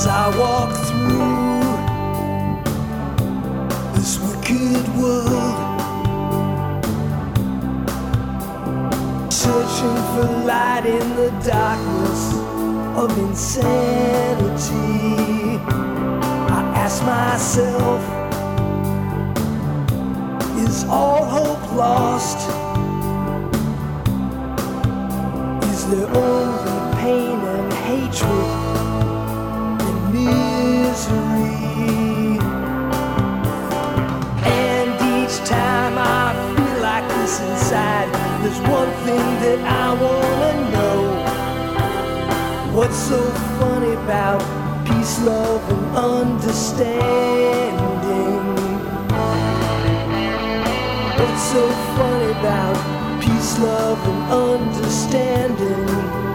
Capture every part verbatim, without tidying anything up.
As I walk through this wicked world, searching for light in the darkness of insanity, I ask myself, is all hope lost? Is there only pain and hatred and misery? And each time I feel like this inside, there's one thing that I wanna know. What's so funny about peace, love, and understanding? What's so funny about peace, love, and understanding?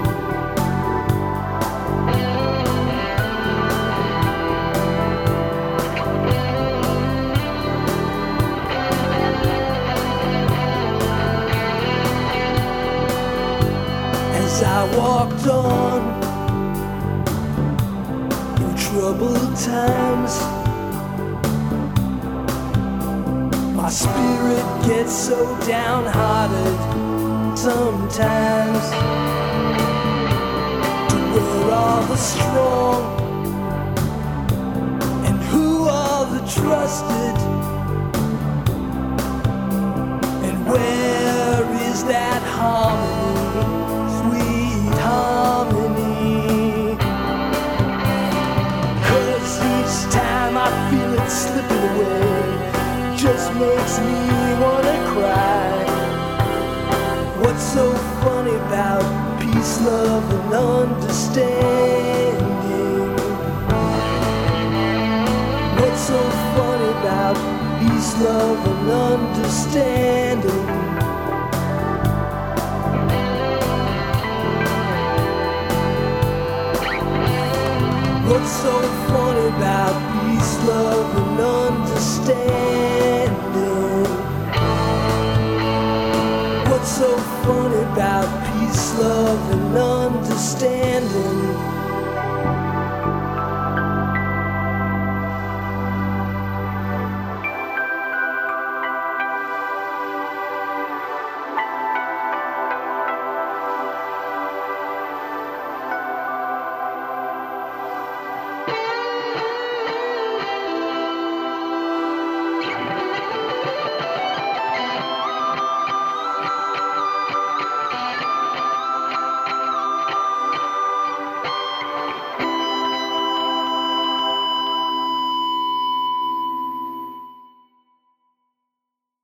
As I walked on in troubled times, my spirit gets so downhearted sometimes. To where are the strong and who are the trusted? And where is that harmony, sweet harmony? 'Cause each time I feel it slipping away, just makes me wanna cry. What's so funny about peace, love, and understanding? What's so funny about peace, love, and understanding? What's so funny about peace, love, and understanding? What's so funny about peace, love, and understanding?